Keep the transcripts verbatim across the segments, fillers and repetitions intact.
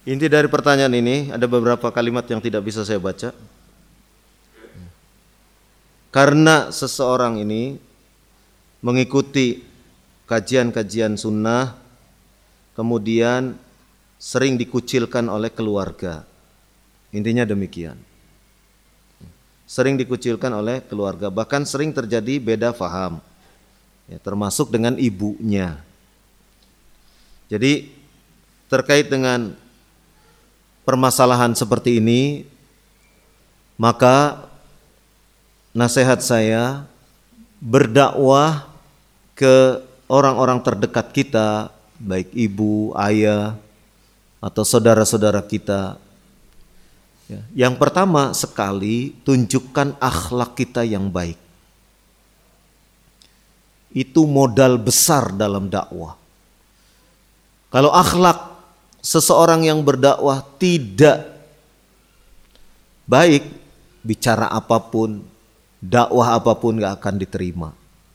Inti dari pertanyaan ini ada beberapa kalimat yang tidak bisa saya baca. Karena seseorang ini mengikuti kajian-kajian sunnah, kemudian sering dikucilkan oleh keluarga. Intinya demikian. Sering dikucilkan oleh keluarga, bahkan sering terjadi beda faham, ya, termasuk dengan ibunya. Jadi terkait dengan permasalahan seperti ini, maka nasihat saya berdakwah ke orang-orang terdekat kita, baik ibu, ayah, atau saudara-saudara kita. Ya, yang pertama sekali, tunjukkan akhlak kita yang baik. Itu modal besar dalam dakwah. Kalau akhlak seseorang yang berdakwah tidak baik, bicara apapun, dakwah apapun gak akan diterima.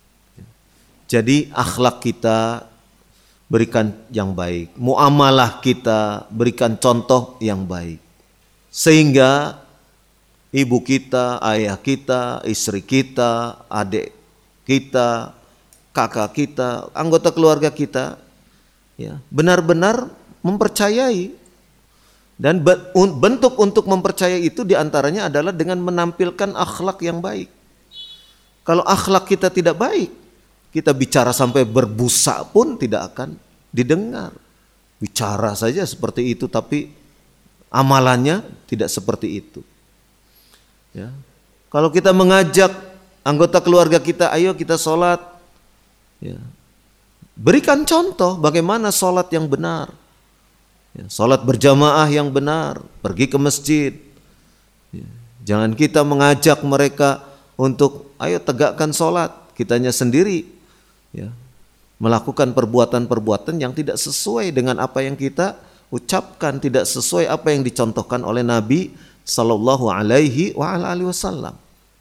Jadi akhlak kita berikan yang baik, muamalah kita berikan contoh yang baik, sehingga ibu kita, ayah kita, istri kita, adik kita, kakak kita, anggota keluarga kita, ya, benar-benar mempercayai. Dan bentuk untuk mempercayai itu diantaranya adalah dengan menampilkan akhlak yang baik. Kalau akhlak kita tidak baik, kita bicara sampai berbusa pun tidak akan didengar. Bicara saja seperti itu tapi amalannya tidak seperti itu. Ya. Kalau kita mengajak anggota keluarga kita, ayo kita sholat, ya, berikan contoh bagaimana sholat yang benar. Ya, sholat berjamaah yang benar, pergi ke masjid. Ya, jangan kita mengajak mereka untuk ayo tegakkan sholat, kitanya sendiri, ya, melakukan perbuatan-perbuatan yang tidak sesuai dengan apa yang kita ucapkan, tidak sesuai apa yang dicontohkan oleh Nabi Sallallahu Alaihi Wasallam.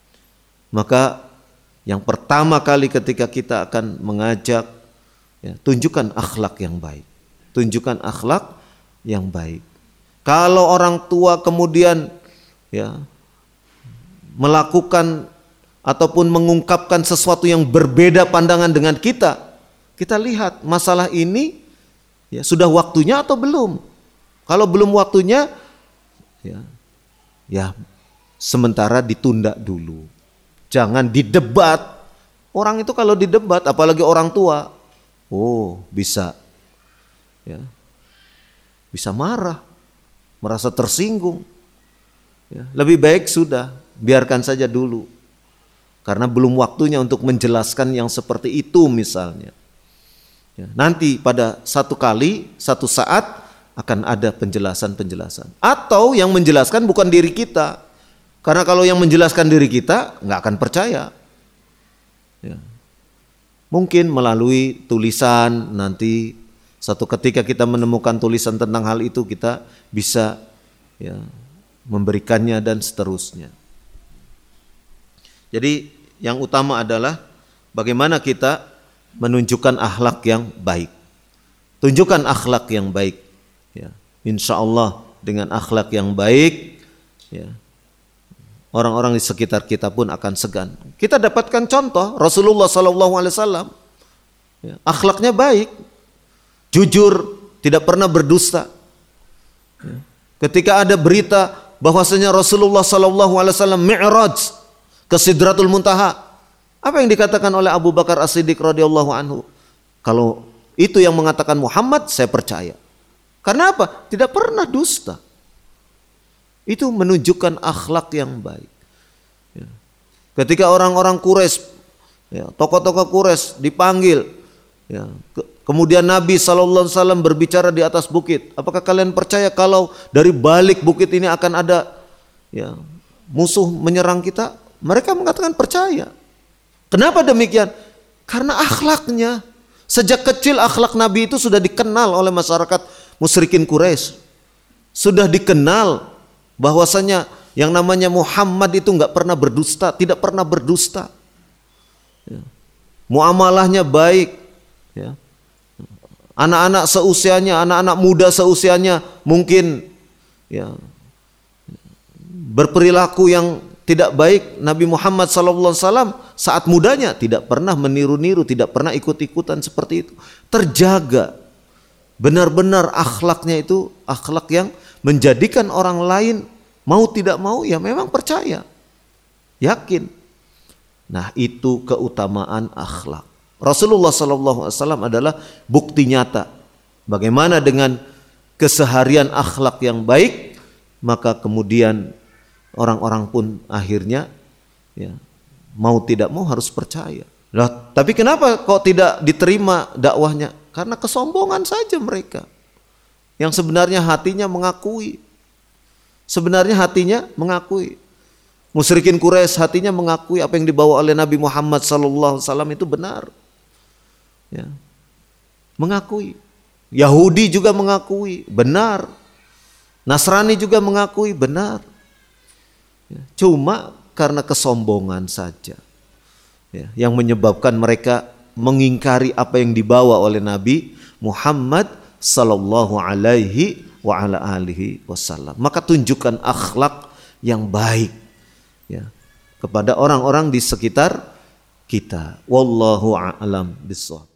Maka yang pertama kali ketika kita akan mengajak, ya, tunjukkan akhlak yang baik, tunjukkan akhlak yang baik. Kalau orang tua kemudian, ya, melakukan ataupun mengungkapkan sesuatu yang berbeda pandangan dengan kita, kita lihat masalah ini, ya, sudah waktunya atau belum. Kalau belum waktunya, ya, ya sementara ditunda dulu. Jangan didebat. Orang itu kalau didebat, apalagi orang tua, oh bisa, ya, bisa marah, merasa tersinggung. Ya, lebih baik sudah biarkan saja dulu. Karena belum waktunya untuk menjelaskan yang seperti itu misalnya. Ya, nanti pada satu kali, satu saat akan ada penjelasan-penjelasan. Atau yang menjelaskan bukan diri kita. Karena kalau yang menjelaskan diri kita nggak akan percaya. Ya. Mungkin melalui tulisan, nanti satu ketika kita menemukan tulisan tentang hal itu kita bisa, ya, memberikannya dan seterusnya. Jadi yang utama adalah bagaimana kita menunjukkan akhlak yang baik. Tunjukkan akhlak yang baik. Ya. Insya Allah dengan akhlak yang baik, ya, orang-orang di sekitar kita pun akan segan. Kita dapatkan contoh Rasulullah Sallallahu Alaihi Wasallam, ya, akhlaknya baik, jujur, tidak pernah berdusta. Ya. Ketika ada berita bahwasanya Rasulullah Sallallahu Alaihi Wasallam mi'raj ke Sidratul Muntaha, apa yang dikatakan oleh Abu Bakar As-Siddiq radhiyallahu anhu? Kalau itu yang mengatakan Muhammad, saya percaya. Karena apa? Tidak pernah dusta. Itu menunjukkan akhlak yang baik. Ya. Ketika orang-orang Quraisy, ya, tokoh-tokoh Quraisy dipanggil, ya, ke, kemudian Nabi Sallallahu Alaihi Wasallam berbicara di atas bukit. Apakah kalian percaya kalau dari balik bukit ini akan ada, ya, musuh menyerang kita? Mereka mengatakan percaya. Kenapa demikian? Karena akhlaknya. Sejak kecil akhlak Nabi itu sudah dikenal oleh masyarakat musyrikin Quraisy. Sudah dikenal bahwasanya yang namanya Muhammad itu nggak pernah berdusta, tidak pernah berdusta. Ya. Muamalahnya baik. Ya. anak-anak seusianya, anak-anak muda seusianya mungkin ya berperilaku yang tidak baik. Nabi Muhammad sallallahu alaihi wasallam saat mudanya tidak pernah meniru-niru, tidak pernah ikut-ikutan seperti itu. Terjaga benar-benar akhlaknya itu akhlak yang menjadikan orang lain mau tidak mau ya memang percaya, yakin. Nah, itu keutamaan akhlak. Rasulullah sallallahu alaihi wasallam adalah bukti nyata bagaimana dengan keseharian akhlak yang baik, maka kemudian orang-orang pun akhirnya ya, mau tidak mau harus percaya. Lah, tapi kenapa kok tidak diterima dakwahnya? Karena kesombongan saja mereka. Yang sebenarnya hatinya mengakui. Sebenarnya hatinya mengakui. Musyrikin Quraisy hatinya mengakui apa yang dibawa oleh Nabi Muhammad sallallahu alaihi wasallam itu benar. Ya. Mengakui. Yahudi juga mengakui benar. Nasrani juga mengakui benar. Ya. Cuma karena kesombongan saja ya, yang menyebabkan mereka mengingkari apa yang dibawa oleh Nabi Muhammad sallallahu alaihi wa ala alihi wasallam. Maka tunjukkan akhlak yang baik ya kepada orang-orang di sekitar kita. Wallahu a'lam bishawab.